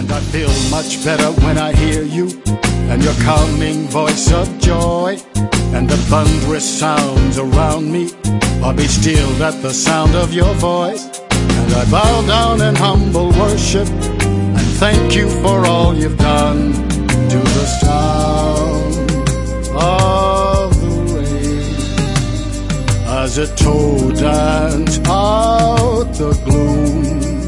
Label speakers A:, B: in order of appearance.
A: I feel much better when I hear you and your calming voice of joy, and the thunderous sounds around me are be stilled at the sound of your voice. And I bow down in humble worship and thank you for all you've done. To the sound of the rain as it told dance out the gloom,